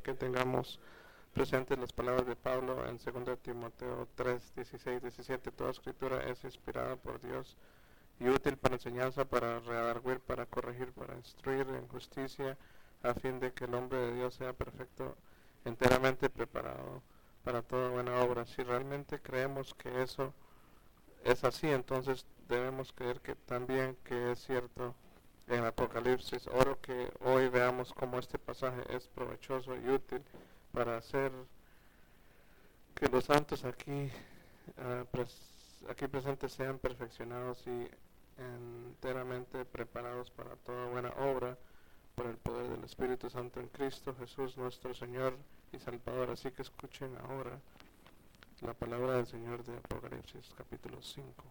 que tengamos presentes las palabras de Pablo en 2 Timoteo 3, 16, 17. Toda escritura es inspirada por Dios y útil para enseñanza, para redarguir, para corregir, para instruir en justicia, a fin de que el hombre de Dios sea perfecto, enteramente preparado para toda buena obra. Si realmente creemos que eso es así, entonces debemos creer que también que es cierto en Apocalipsis. Oro que hoy veamos cómo este pasaje es provechoso y útil para hacer que los santos aquí presentes sean perfeccionados y enteramente preparados para toda buena obra por el poder del Espíritu Santo en Cristo Jesús nuestro Señor y Salvador. Así que escuchen ahora la palabra del Señor de Apocalipsis capítulo 5.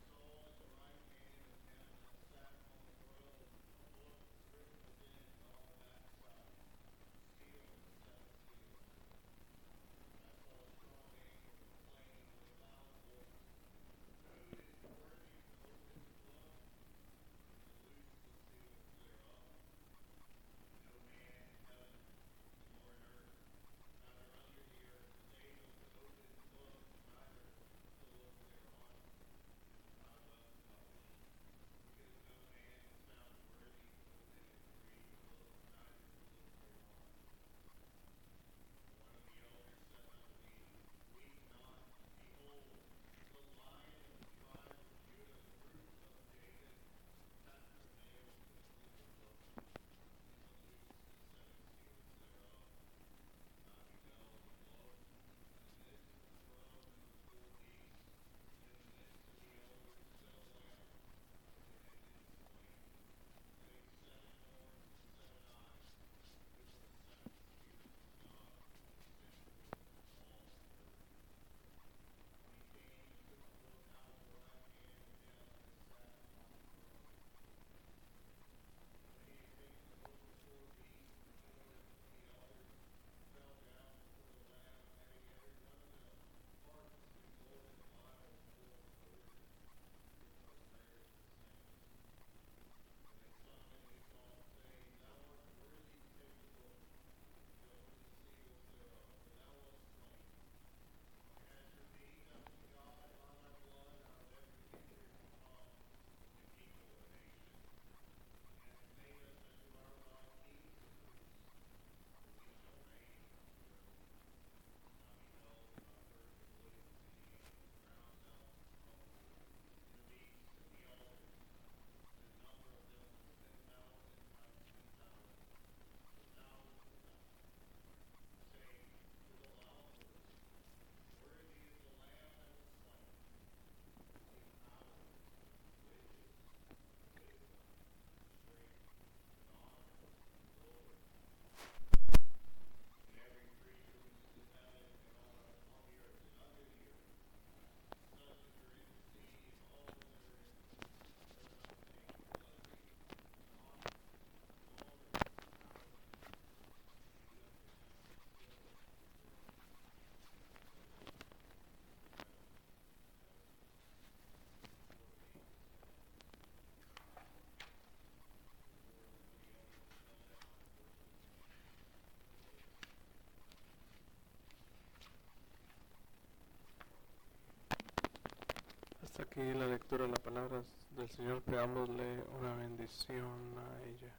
Hasta aquí la lectura de las palabras del Señor. Pedámosle una bendición a ella.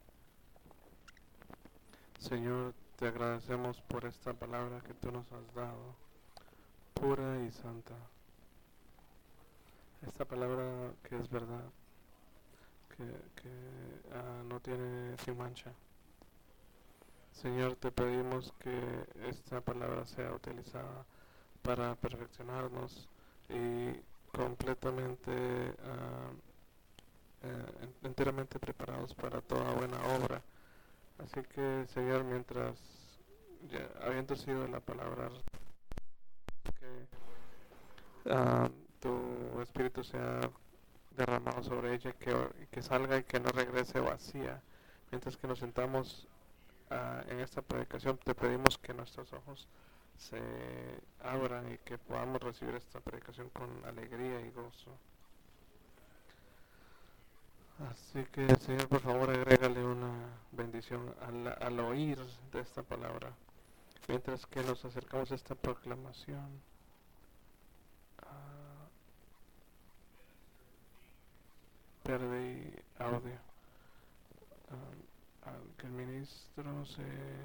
Señor, te agradecemos por esta palabra que tú nos has dado, pura y santa. Esta palabra que es verdad, que no tiene sin mancha. Señor, te pedimos que esta palabra sea utilizada para perfeccionarnos y completamente, enteramente preparados para toda buena obra. Así que, Señor, mientras, habiendo sido la palabra, que tu Espíritu sea derramado sobre ella, que salga y que no regrese vacía. Mientras que nos sentamos en esta predicación, te pedimos que nuestros ojos se abran y que podamos recibir esta predicación con alegría y gozo. Así que, Señor, por favor, agrégale una bendición al oír de esta palabra. Mientras que nos acercamos a esta proclamación, perdí audio. Que el ministro se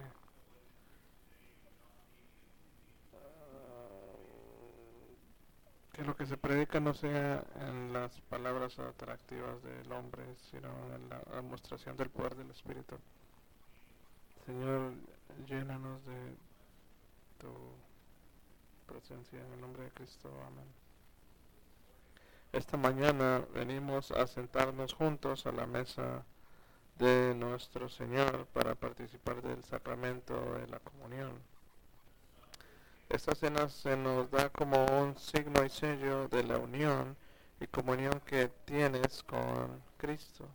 que lo que se predica no sea en las palabras atractivas del hombre, sino en la demostración del poder del Espíritu. Señor, llénanos de tu presencia en el nombre de Cristo. Amén. Esta mañana venimos a sentarnos juntos a la mesa de nuestro Señor para participar del sacramento de la comunión. Esta cena se nos da como un signo y sello de la unión y comunión que tienes con Cristo.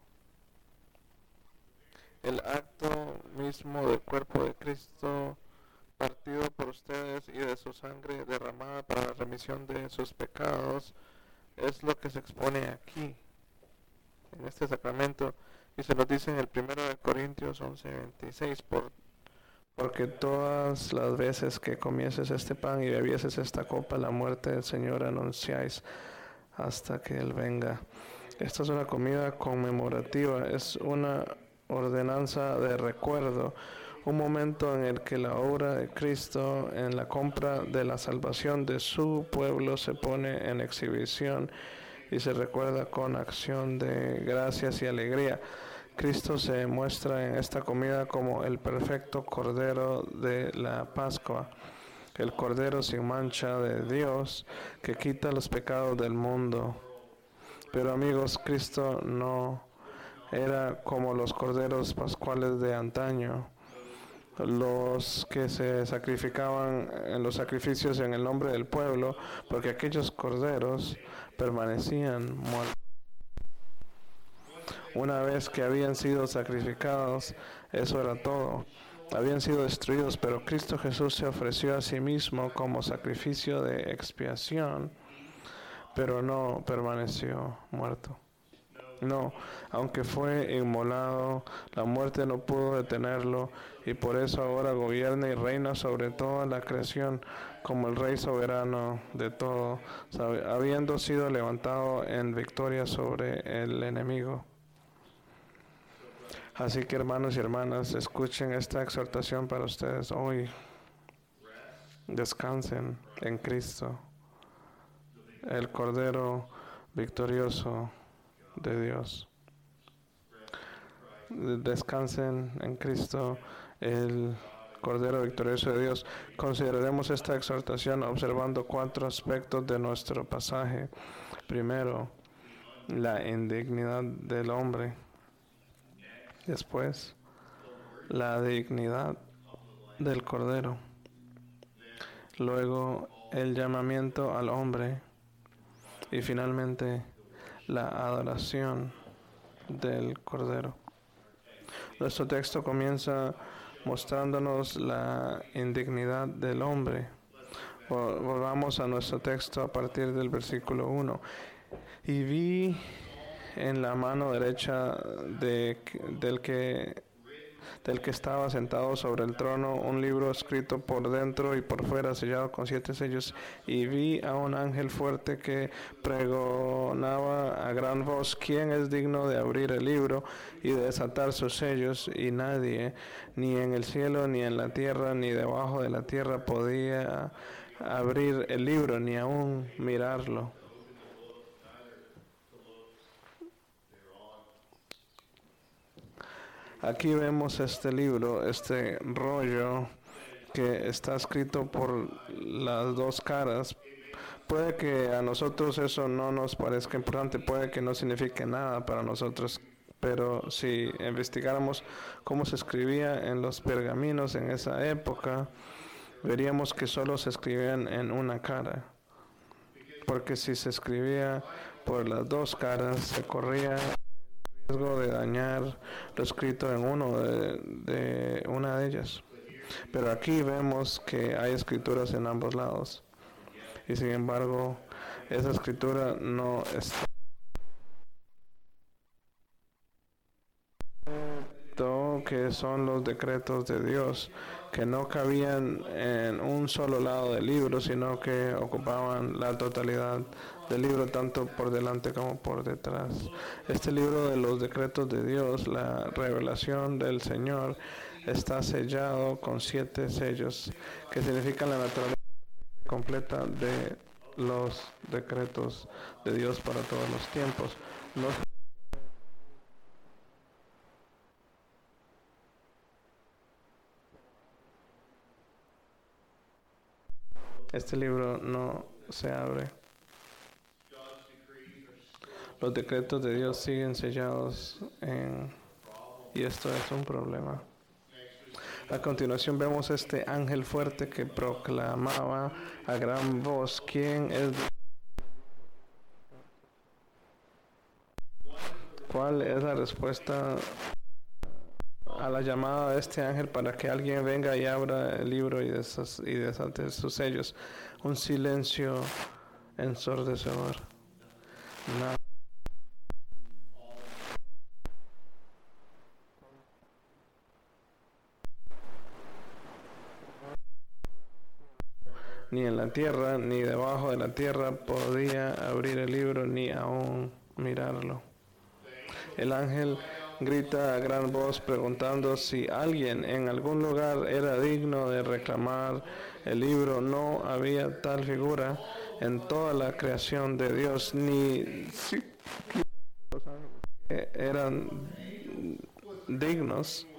El acto mismo del cuerpo de Cristo partido por ustedes y de su sangre derramada para la remisión de sus pecados es lo que se expone aquí, en este sacramento, y se nos dice en el 1 de Corintios 11:26, porque todas las veces que comieses este pan y bebieses esta copa, la muerte del Señor anunciáis hasta que Él venga. Esta es una comida conmemorativa, es una ordenanza de recuerdo, un momento en el que la obra de Cristo en la compra de la salvación de su pueblo se pone en exhibición y se recuerda con acción de gracias y alegría. Cristo se muestra en esta comida como el perfecto Cordero de la Pascua, el Cordero sin mancha de Dios que quita los pecados del mundo. Pero amigos, Cristo no era como los corderos pascuales de antaño, los que se sacrificaban en los sacrificios en el nombre del pueblo, porque aquellos corderos permanecían muertos. Una vez que habían sido sacrificados, eso era todo. Habían sido destruidos, pero Cristo Jesús se ofreció a sí mismo como sacrificio de expiación, pero no permaneció muerto. No, aunque fue inmolado, la muerte no pudo detenerlo y por eso ahora gobierna y reina sobre toda la creación como el Rey soberano de todo, habiendo sido levantado en victoria sobre el enemigo. Así que hermanos y hermanas, escuchen esta exhortación para ustedes hoy. Descansen en Cristo, el Cordero victorioso de Dios. Descansen en Cristo, el Cordero victorioso de Dios. Consideraremos esta exhortación observando 4 aspectos de nuestro pasaje. Primero, la indignidad del hombre. Después, la dignidad del Cordero. Luego, el llamamiento al hombre. Y finalmente, la adoración del Cordero. Nuestro texto comienza mostrándonos la indignidad del hombre. Volvamos a nuestro texto a partir del versículo 1. Y vi en la mano derecha del que estaba sentado sobre el trono un libro escrito por dentro y por fuera, sellado con 7 sellos, y vi a un ángel fuerte que pregonaba a gran voz: ¿quién es digno de abrir el libro y de desatar sus sellos? Y nadie, ni en el cielo, ni en la tierra, ni debajo de la tierra, podía abrir el libro, ni aún mirarlo. Aquí vemos este libro, este rollo que está escrito por las 2 caras. Puede que a nosotros eso no nos parezca importante, puede que no signifique nada para nosotros, pero si investigáramos cómo se escribía en los pergaminos en esa época, veríamos que solo se escribían en una cara. Porque si se escribía por las 2 caras, se corría riesgo de dañar lo escrito en de una de ellas. Pero aquí vemos que hay escrituras en ambos lados. Y sin embargo, esa escritura no está que son los decretos de Dios, que no cabían en un solo lado del libro, sino que ocupaban la totalidad del libro, tanto por delante como por detrás. Este libro de los decretos de Dios, la revelación del Señor, está sellado con 7 sellos, que significan la naturaleza completa de los decretos de Dios para todos los tiempos. Este libro no se abre. Los decretos de Dios siguen sellados y esto es un problema. A continuación vemos este ángel fuerte que proclamaba a gran voz: ¿Quién es? ¿Cuál es la respuesta a la llamada de este ángel para que alguien venga y abra el libro y desate sus sellos? Un silencio ensordecedor. Nada. Ni en la tierra, ni debajo de la tierra podía abrir el libro, ni aún mirarlo. El ángel grita a gran voz preguntando si alguien en algún lugar era digno de reclamar el libro. No había tal figura en toda la creación de Dios, ni siquiera los ángeles eran dignos.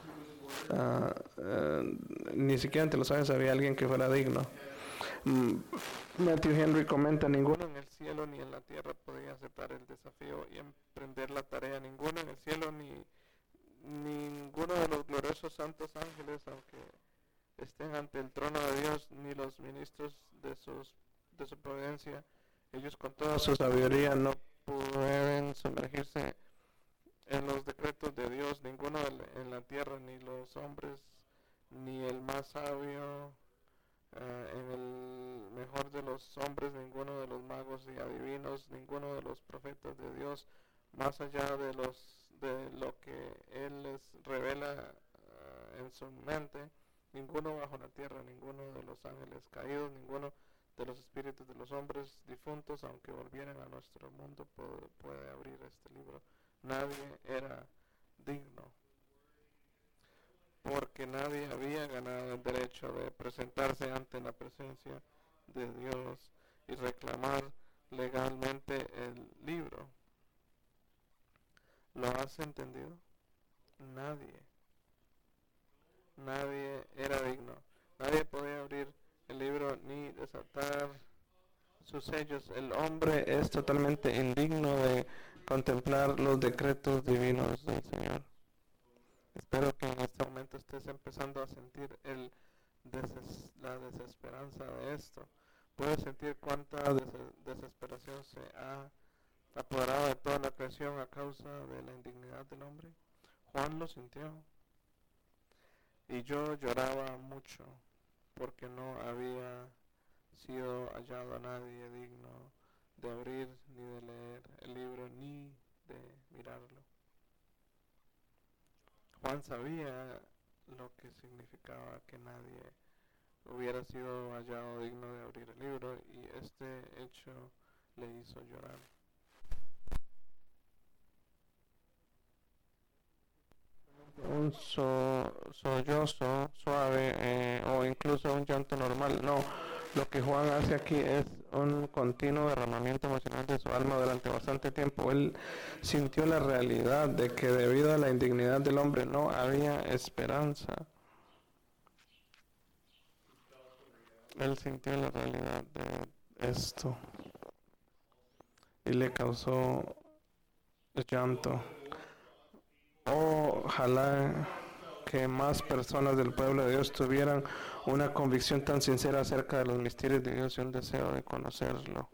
Ni siquiera entre los ángeles había alguien que fuera digno. Matthew Henry comenta: ninguno en el cielo ni en la tierra podía aceptar el desafío y emprender la tarea. Ninguno en el cielo ni ninguno de los gloriosos santos ángeles, aunque estén ante el trono de Dios, ni los ministros de su providencia, ellos con toda su sabiduría no pueden sumergirse en los decretos de Dios. Ninguno en la tierra, ni los hombres, ni el más sabio, en el mejor de los hombres, ninguno de los magos y adivinos, ninguno de los profetas de Dios, más allá de lo que Él les revela en su mente, ninguno bajo la tierra, ninguno de los ángeles caídos, ninguno de los espíritus de los hombres difuntos, aunque volvieran a nuestro mundo, puede abrir este libro. Nadie era digno, porque nadie había ganado el derecho de presentarse ante la presencia de Dios y reclamar legalmente el libro. ¿Lo has entendido? Nadie era digno. Nadie podía abrir el libro ni desatar sus sellos. El hombre es totalmente indigno de contemplar los decretos divinos del Señor. Espero que en este momento estés empezando a sentir la desesperanza de esto. Puedes sentir cuánta desesperación se ha apoderado de toda la creación a causa de la indignidad del hombre. Juan lo sintió. Y yo lloraba mucho porque no había sido hallado a nadie digno de abrir ni de leer el libro ni de mirarlo. Juan sabía lo que significaba que nadie hubiera sido hallado digno de abrir el libro, y este hecho le hizo llorar. Un sollozo suave o incluso un llanto normal. No, lo que Juan hace aquí es un continuo derramamiento emocional de su alma durante bastante tiempo. Él sintió la realidad de que debido a la indignidad del hombre no había esperanza. Él sintió la realidad de esto y le causó llanto. Ojalá que más personas del pueblo de Dios tuvieran una convicción tan sincera acerca de los misterios de Dios y un deseo de conocerlo.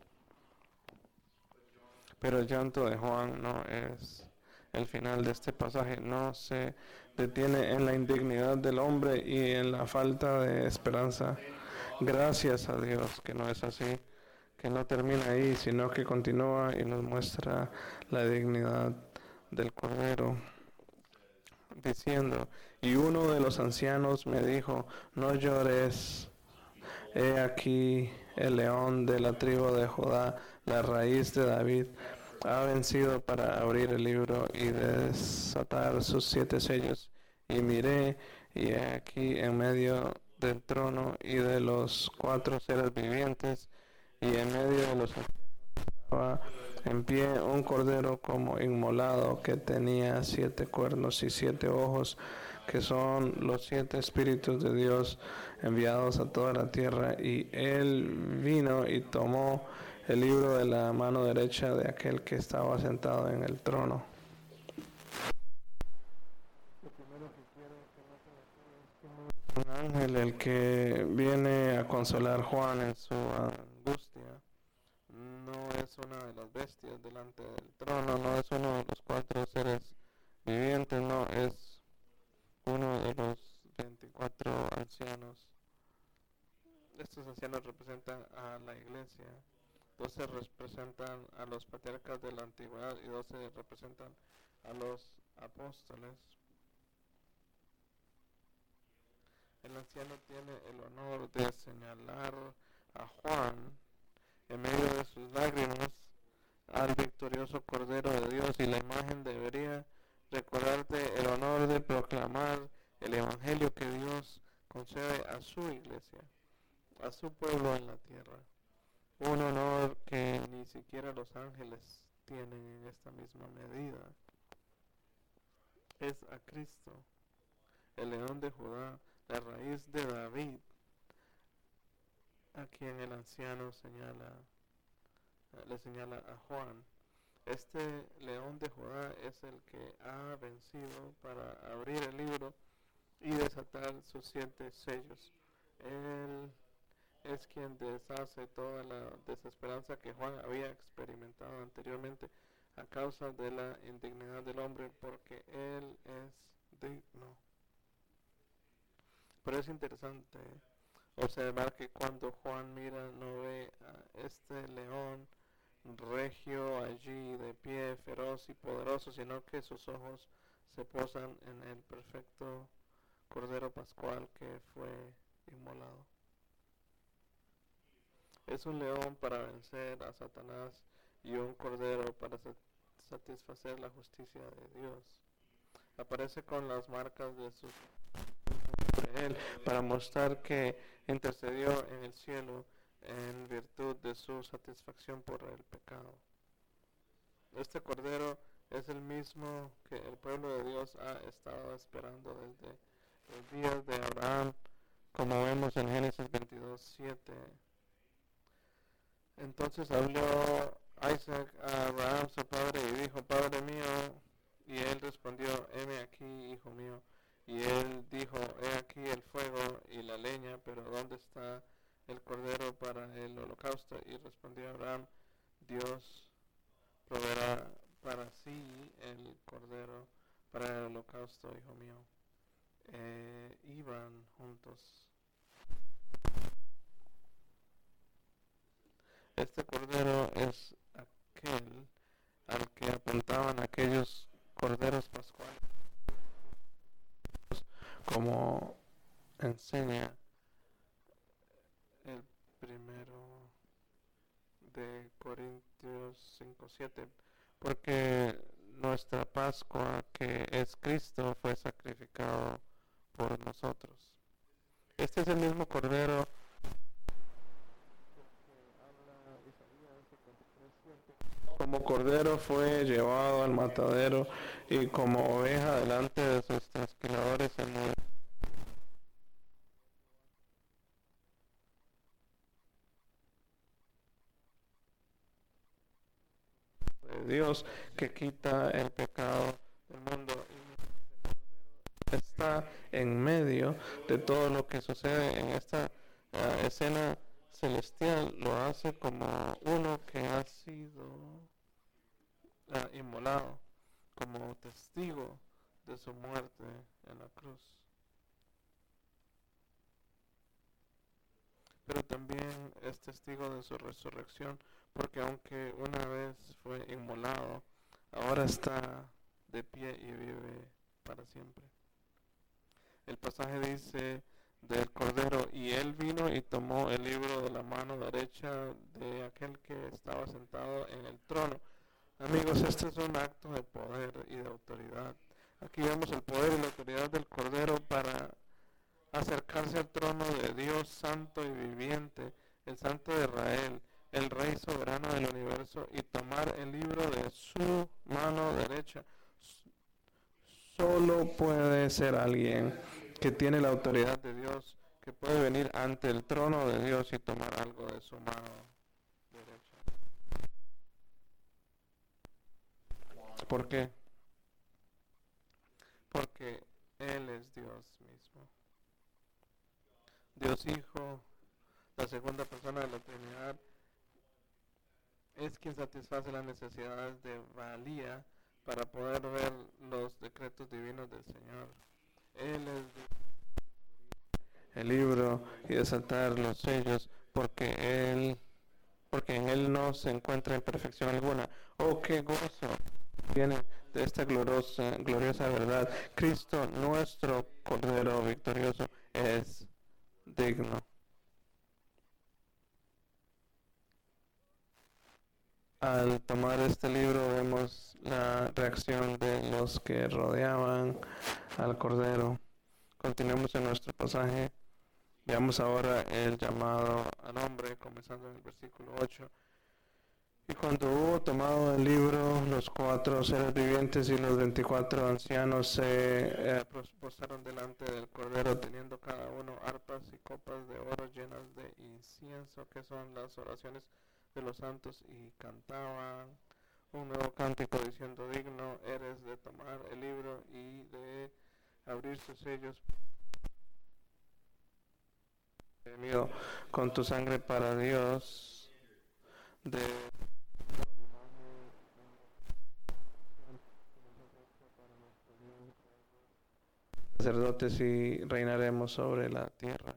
Pero el llanto de Juan no es el final de este pasaje. No se detiene en la indignidad del hombre y en la falta de esperanza. Gracias a Dios que no es así, que no termina ahí, sino que continúa y nos muestra la dignidad del Cordero. diciendo, y uno de los ancianos me dijo, no llores, he aquí el león de la tribu de Judá, la raíz de David, ha vencido para abrir el libro y desatar sus 7 sellos. Y miré, y he aquí en medio del trono y de los 4 seres vivientes, y en medio de los estaba en pie un cordero como inmolado que tenía 7 cuernos y 7 ojos, que son los 7 espíritus de Dios enviados a toda la tierra. Y él vino y tomó el libro de la mano derecha de aquel que estaba sentado en el trono. Lo primero que quiero que noten aquí es que no es un ángel el que viene a consolar a Juan en su angustia. No es una de las bestias delante del trono, no es uno de los 4 seres vivientes, no, es uno de los 24 ancianos. Estos ancianos representan a la iglesia, 12 representan a los patriarcas de la antigüedad y 12 representan a los apóstoles. El anciano tiene el honor de señalar a Juan en medio de sus lágrimas al victorioso Cordero de Dios, y la imagen debería recordarte el honor de proclamar el Evangelio que Dios concede a su iglesia, a su pueblo en la tierra. Un honor que ni siquiera los ángeles tienen en esta misma medida. Es a Cristo, el león de Judá, la raíz de David, a quien el anciano le señala a Juan. Este león de Judá es el que ha vencido para abrir el libro y desatar sus 7 sellos. Él es quien deshace toda la desesperanza que Juan había experimentado anteriormente a causa de la indignidad del hombre, porque él es digno. Pero es interesante observar que cuando Juan mira, no ve a este león regio allí de pie, feroz y poderoso, sino que sus ojos se posan en el perfecto Cordero Pascual que fue inmolado. Es un león para vencer a Satanás y un cordero para satisfacer la justicia de Dios. Aparece con las marcas de su sobre él para mostrar que intercedió en el cielo en virtud de su satisfacción por el pecado. Este cordero es el mismo que el pueblo de Dios ha estado esperando desde los días de Abraham, como vemos en Génesis 22:7. Entonces habló Isaac a Abraham su padre y dijo, Padre mío, y él respondió, heme aquí, hijo mío. Y él dijo, he aquí el fuego y la leña, pero ¿dónde está el cordero para el holocausto? Y respondió Abraham, Dios proveerá para sí el cordero para el holocausto, hijo mío. Iban juntos. Este cordero es aquel al que apuntaban aquellos corderos pascuales, como enseña el primero de Corintios 5:7, porque nuestra Pascua, que es Cristo, fue sacrificado por nosotros. Este es el mismo cordero como cordero fue llevado al matadero y como oveja delante de sus trasquiladores enmudeció. De Dios que quita el pecado del mundo y está en medio de todo lo que sucede en esta escena celestial. Lo hace como uno que ha sido inmolado, como testigo de su muerte en la cruz. Pero también es testigo de su resurrección, porque aunque una vez fue inmolado, ahora está de pie y vive para siempre. El pasaje dice del Cordero, y él vino y tomó el libro de la mano derecha de aquel que estaba sentado en el trono. Amigos, este es un acto de poder y de autoridad. Aquí vemos el poder y la autoridad del Cordero para acercarse al trono de Dios santo y viviente, el Santo de Israel, el Rey soberano del universo, y tomar el libro de su mano derecha. Solo puede ser alguien que tiene la autoridad de Dios, que puede venir ante el trono de Dios y tomar algo de su mano derecha. ¿Por qué? Porque Él es Dios mismo. Dios Hijo, la segunda persona de la Trinidad, es quien satisface las necesidades de valía para poder ver los decretos divinos del Señor. Él es el libro y desatar los sellos, porque en Él no se encuentra imperfección alguna. Oh, qué gozo viene de esta gloriosa verdad. Cristo, nuestro Cordero victorioso, es digno. Al tomar este libro vemos la reacción de los que rodeaban al Cordero. Continuemos en nuestro pasaje. Veamos ahora el llamado al hombre, comenzando en el versículo 8. Y cuando hubo tomado el libro, los 4 seres vivientes y los 24 ancianos se postraron delante del Cordero, teniendo cada uno arpas y copas de oro llenas de incienso, que son las oraciones de los santos, y cantaban un nuevo cántico diciendo: digno eres de tomar el libro y de abrir sus sellos, con tu sangre para Dios de sacerdotes, y reinaremos sobre la tierra.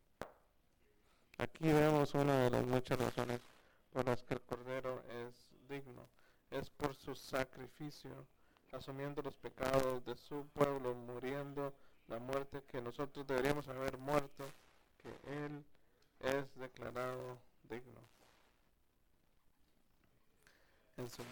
Aquí vemos una de las muchas razones por las que el Cordero es digno. Es por su sacrificio, asumiendo los pecados de su pueblo, muriendo la muerte que nosotros deberíamos haber muerto, que Él es declarado digno. En su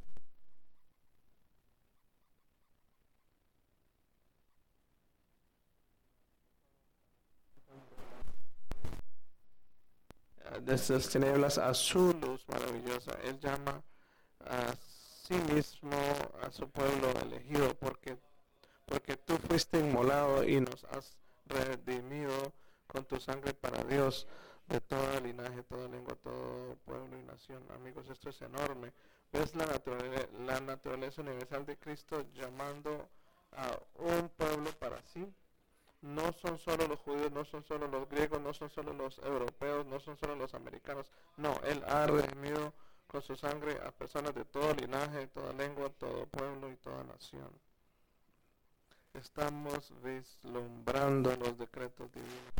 de estas tinieblas a su luz maravillosa. Él llama a sí mismo a su pueblo elegido, porque tú fuiste inmolado y nos has redimido con tu sangre para Dios, de toda linaje, toda lengua, todo pueblo y nación. Amigos, esto es enorme. ¿Ves la naturaleza universal de Cristo llamando a un pueblo para sí? No son solo los judíos, no son solo los griegos, no son solo los europeos, no son solo los americanos. No, Él ha redimido con su sangre a personas de todo linaje, toda lengua, todo pueblo y toda nación. Estamos vislumbrando los decretos divinos.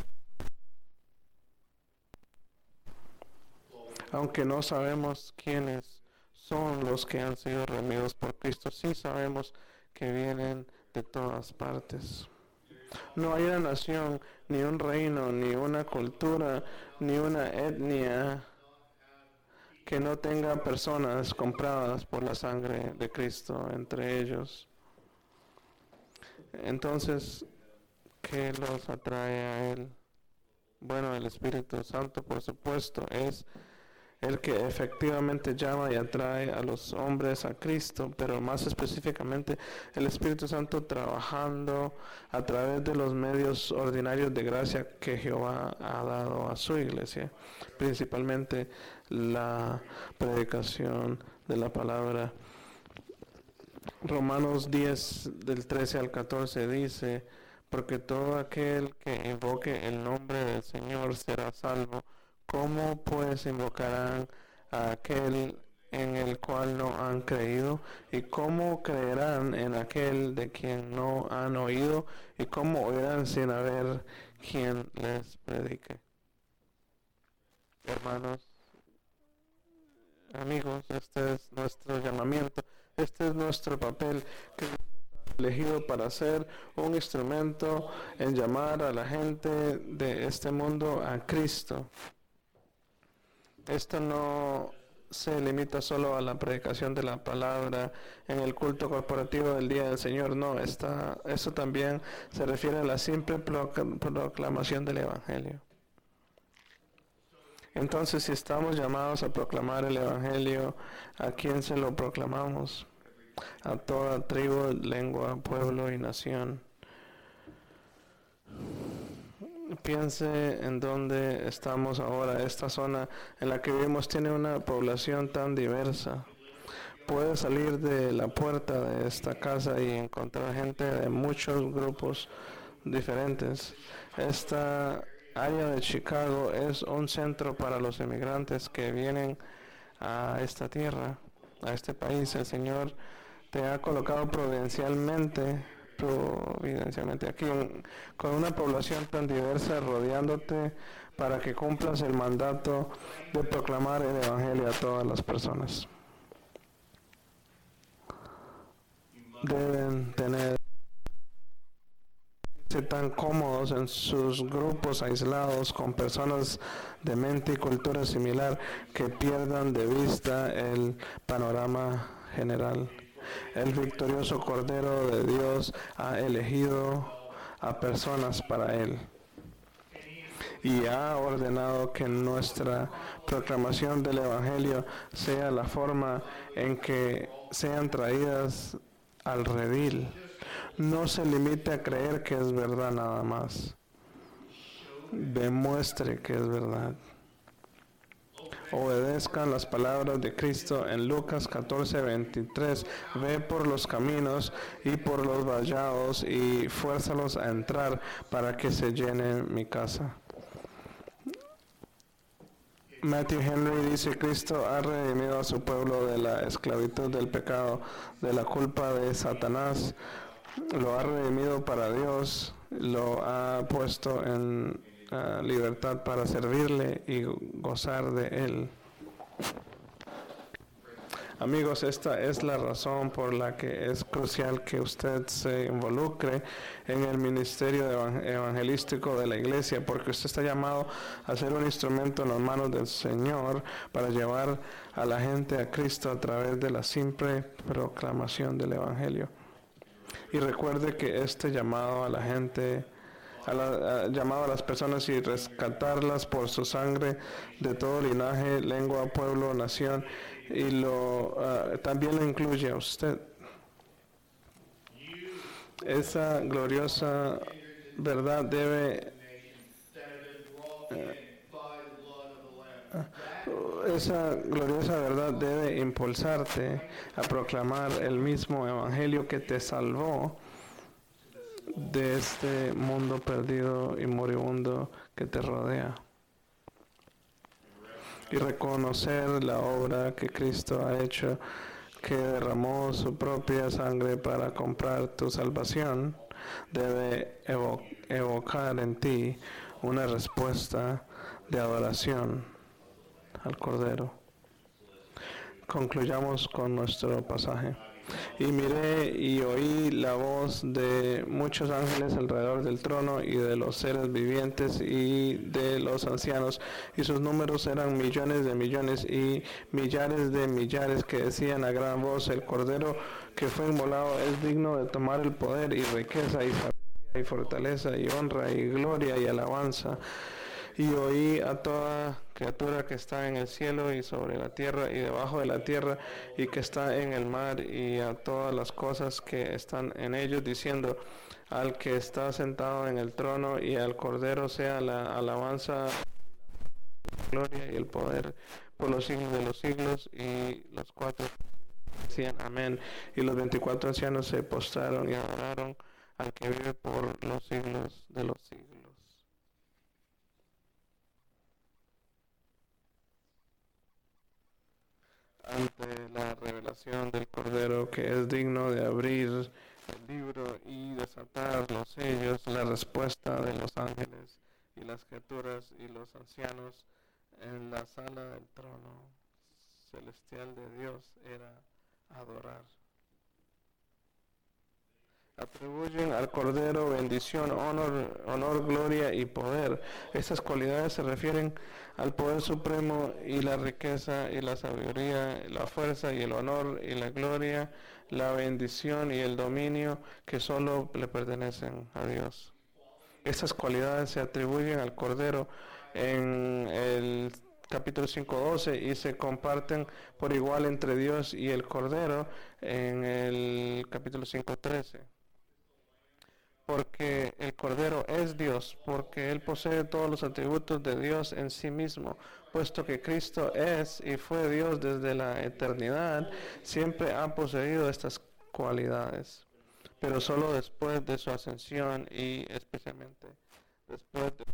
Aunque no sabemos quiénes son los que han sido redimidos por Cristo, sí sabemos que vienen de todas partes. No hay una nación, ni un reino, ni una cultura, ni una etnia que no tenga personas compradas por la sangre de Cristo entre ellos. Entonces, ¿qué los atrae a Él? Bueno, el Espíritu Santo, por supuesto, es el que efectivamente llama y atrae a los hombres a Cristo, pero más específicamente el Espíritu Santo trabajando a través de los medios ordinarios de gracia que Jehová ha dado a su iglesia, principalmente la predicación de la palabra. Romanos 10 del 13 al 14 dice: porque todo aquel que invoque el nombre del Señor será salvo. ¿Cómo pues invocarán a aquel en el cual no han creído? ¿Y cómo creerán en aquel de quien no han oído? ¿Y cómo oirán sin haber quien les predique? Hermanos, amigos, este es nuestro llamamiento, este es nuestro papel, que elegido para ser un instrumento en llamar a la gente de este mundo a Cristo. Esto no se limita solo a la predicación de la palabra en el culto corporativo del Día del Señor, no, eso también se refiere a la simple proclamación del Evangelio. Entonces, si estamos llamados a proclamar el Evangelio, ¿a quién se lo proclamamos? A toda tribu, lengua, pueblo y nación. Piense en dónde estamos ahora. Esta zona en la que vivimos tiene una población tan diversa. Puede salir de la puerta de esta casa y encontrar gente de muchos grupos diferentes. Esta área de Chicago es un centro para los inmigrantes que vienen a esta tierra, a este país. El Señor te ha colocado providencialmente aquí con una población tan diversa rodeándote para que cumplas el mandato de proclamar el Evangelio a todas las personas. Deben tener tan cómodos en sus grupos aislados con personas de mente y cultura similar que pierdan de vista el panorama general. El victorioso Cordero de Dios ha elegido a personas para Él y ha ordenado que nuestra proclamación del Evangelio sea la forma en que sean traídas al redil. No se limite a creer que es verdad nada más. Demuestre que es verdad. Obedezcan las palabras de Cristo en Lucas 14:23. Ve por los caminos y por los vallados y fuérzalos a entrar para que se llene mi casa. Matthew Henry dice: Cristo ha redimido a su pueblo de la esclavitud del pecado, de la culpa de Satanás. Lo ha redimido para Dios, lo ha puesto en libertad para servirle y gozar de Él. Amigos, esta es la razón por la que es crucial que usted se involucre en el ministerio evangelístico de la iglesia, porque usted está llamado a ser un instrumento en las manos del Señor para llevar a la gente a Cristo a través de la simple proclamación del Evangelio. Y recuerde que este llamado a la gente, llamado a las personas y rescatarlas por su sangre de todo linaje, lengua, pueblo, nación, y también lo incluye a usted. Esa gloriosa verdad debe impulsarte a proclamar el mismo evangelio que te salvó de este mundo perdido y moribundo que te rodea, y reconocer la obra que Cristo ha hecho, que derramó su propia sangre para comprar tu salvación, debe evocar en ti una respuesta de adoración al Cordero. Concluyamos con nuestro pasaje. Y miré y oí la voz de muchos ángeles alrededor del trono y de los seres vivientes y de los ancianos, y sus números eran millones de millones y millares de millares, que decían a gran voz: el Cordero que fue inmolado es digno de tomar el poder y riqueza y sabiduría y fortaleza y honra y gloria y alabanza. Y oí a toda criatura que está en el cielo y sobre la tierra y debajo de la tierra y que está en el mar, y a todas las cosas que están en ellos, diciendo: al que está sentado en el trono y al Cordero sea la alabanza, la gloria y el poder por los siglos de los siglos. Y los cuatro decían: amén. Y los 24 ancianos se postraron y adoraron al que vive por los siglos de los siglos. Ante la revelación del Cordero, que es digno de abrir el libro y desatar los sellos, la respuesta de los ángeles y las criaturas y los ancianos en la sala del trono celestial de Dios era adorar. Atribuyen al Cordero bendición, honor, gloria y poder. Estas cualidades se refieren al poder supremo y la riqueza y la sabiduría, la fuerza y el honor y la gloria, la bendición y el dominio que solo le pertenecen a Dios. Estas cualidades se atribuyen al Cordero en el capítulo 5:12 y se comparten por igual entre Dios y el Cordero en el capítulo 5:13. Porque el Cordero es Dios, porque Él posee todos los atributos de Dios en sí mismo, puesto que Cristo es y fue Dios desde la eternidad, siempre ha poseído estas cualidades, pero solo después de su ascensión y especialmente después de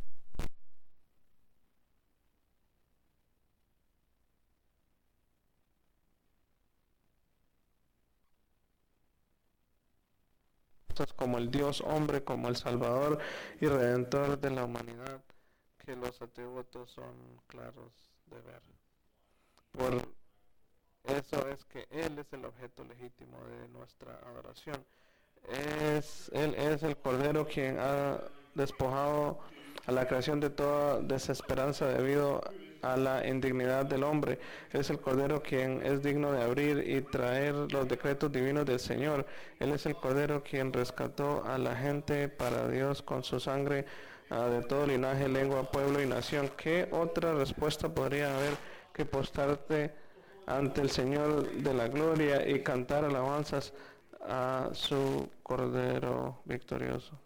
como el Dios hombre, como el Salvador y Redentor de la humanidad, que los atributos son claros de ver. Por eso es que Él es el objeto legítimo de nuestra adoración. Él es el Cordero quien ha despojado a la creación de toda desesperanza debido a la indignidad del hombre. Es el Cordero quien es digno de abrir y traer los decretos divinos del Señor. Él es el Cordero quien rescató a la gente para Dios con su sangre de todo linaje, lengua, pueblo y nación. ¿Qué otra respuesta podría haber que postarte ante el Señor de la gloria y cantar alabanzas a su Cordero victorioso?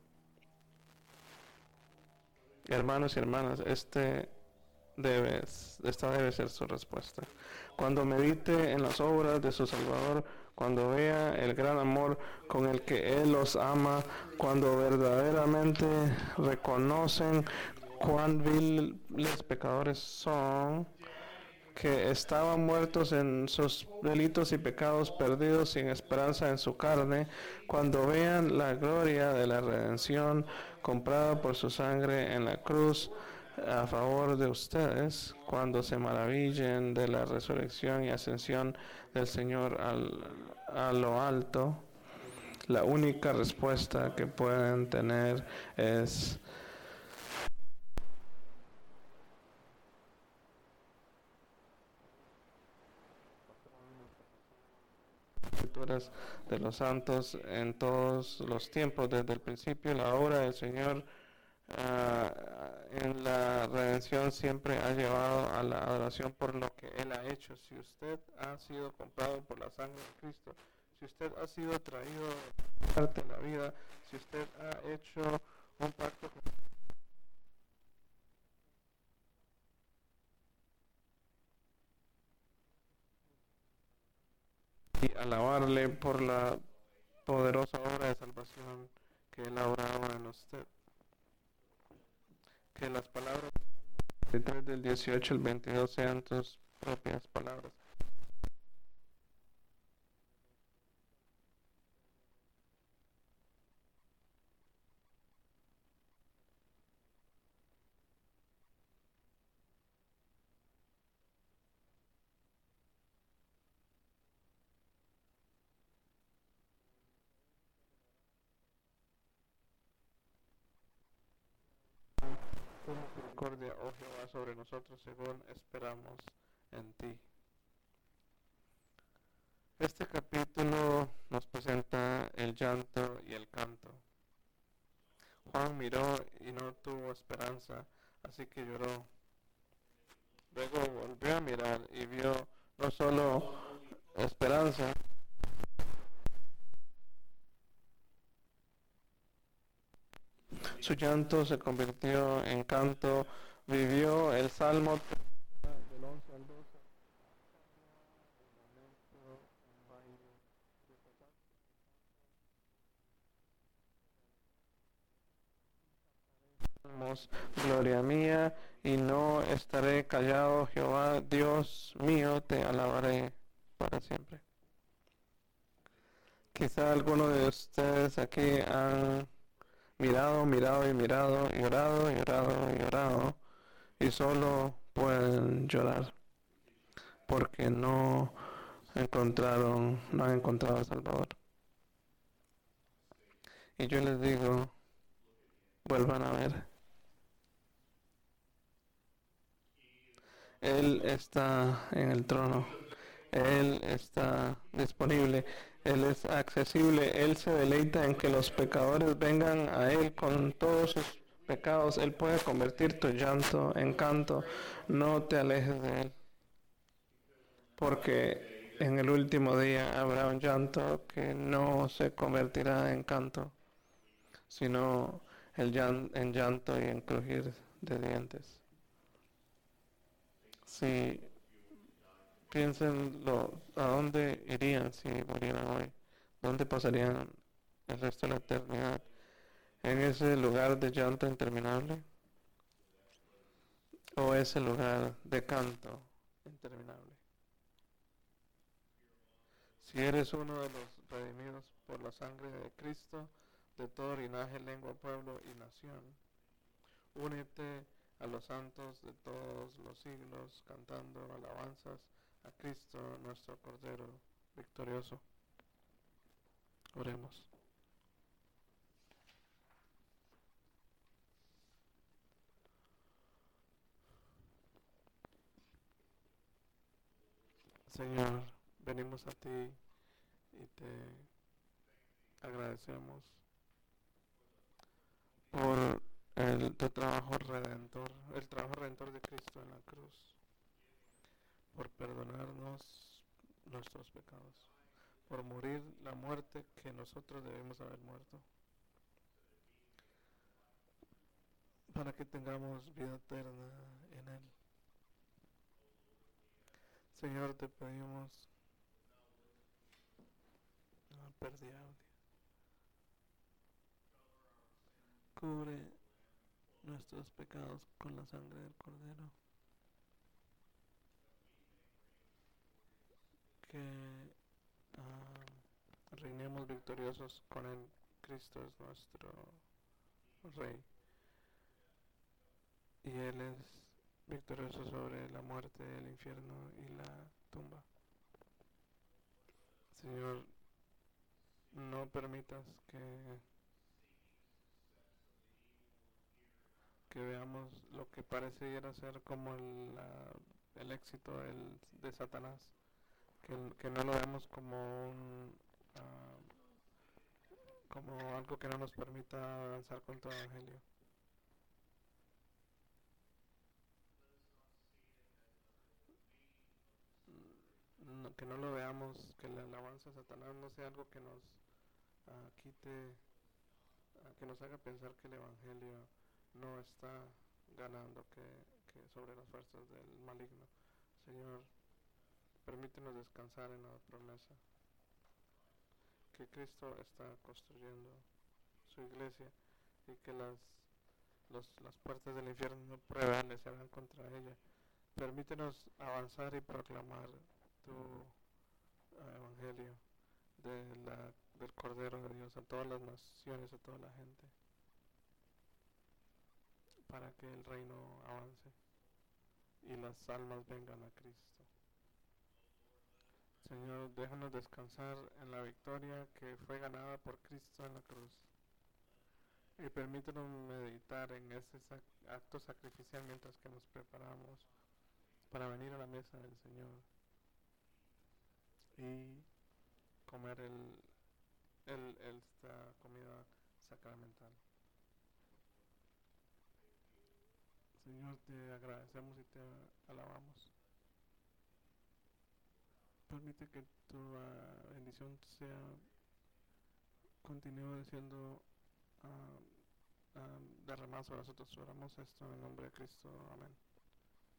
Hermanos y hermanas, esta debe ser su respuesta. Cuando medite en las obras de su Salvador, cuando vea el gran amor con el que Él los ama, cuando verdaderamente reconocen cuán viles pecadores son, que estaban muertos en sus delitos y pecados, perdidos sin esperanza en su carne, cuando vean la gloria de la redención comprada por su sangre en la cruz a favor de ustedes, cuando se maravillen de la resurrección y ascensión del Señor a lo alto, la única respuesta que pueden tener es escrituras de los santos en todos los tiempos, desde el principio, la obra del Señor en la redención siempre ha llevado a la adoración por lo que Él ha hecho. Si usted ha sido comprado por la sangre de Cristo, si usted ha sido traído parte de la vida, si usted ha hecho un pacto con y alabarle por la poderosa obra de salvación que Él ha obrado en usted. Que las palabras del 18 al 22 sean tus propias palabras. Tu misericordia, oh Jehová, sobre nosotros según esperamos en ti. Este capítulo nos presenta el llanto y el canto. Juan miró y no tuvo esperanza, así que lloró. Luego volvió a mirar y vio no solo esperanza, su llanto se convirtió en canto, vivió el Salmo del 11 al 12. Gloria mía, y no estaré callado, Jehová, Dios mío, te alabaré para siempre. Quizá algunos de ustedes aquí han mirado, llorado, y solo pueden llorar porque no han encontrado al Salvador. Y yo les digo, vuelvan a ver. Él está en el trono. Él está disponible. Él es accesible. Él se deleita en que los pecadores vengan a Él con todos sus pecados. Él puede convertir tu llanto en canto. No te alejes de Él. Porque en el último día habrá un llanto que no se convertirá en canto, sino en llanto y en crujir de dientes. Si piensen a dónde irían si murieran hoy, dónde pasarían el resto de la eternidad, en ese lugar de llanto interminable o ese lugar de canto interminable. Si eres uno de los redimidos por la sangre de Cristo, de todo linaje, lengua, pueblo y nación, únete a los santos de todos los siglos, cantando alabanzas a Cristo, nuestro Cordero victorioso. Oremos. Señor, venimos a ti y te agradecemos por tu trabajo redentor, el trabajo redentor de Cristo en la cruz, por perdonarnos nuestros pecados, por morir la muerte que nosotros debemos haber muerto, para que tengamos vida eterna en Él. Señor, te pedimos, perdí audio, cubre nuestros pecados con la sangre del Cordero, que reinemos victoriosos con Él. Cristo es nuestro Rey y Él es victorioso sobre la muerte, el infierno y la tumba. Señor, no permitas que veamos lo que pareciera ser como el éxito de Satanás, que no lo vemos como como algo que no nos permita avanzar con tu evangelio. Que no lo veamos, que la alabanza a Satanás no sea algo que nos quite, que nos haga pensar que el evangelio no está ganando, que sobre las fuerzas del maligno. Señor, permítenos descansar en la promesa que Cristo está construyendo su iglesia y que las puertas del infierno no prevalecerán contra ella. Permítenos avanzar y proclamar tu evangelio del Cordero de Dios a todas las naciones, a toda la gente, para que el reino avance y las almas vengan a Cristo. Señor, déjanos descansar en la victoria que fue ganada por Cristo en la cruz. Y permítanos meditar en ese acto sacrificial mientras que nos preparamos para venir a la mesa del Señor y comer esta comida sacramental. Señor, te agradecemos y te alabamos. Permite que tu bendición continúe siendo derramada sobre nosotros. Oramos esto en el nombre de Cristo. Amén.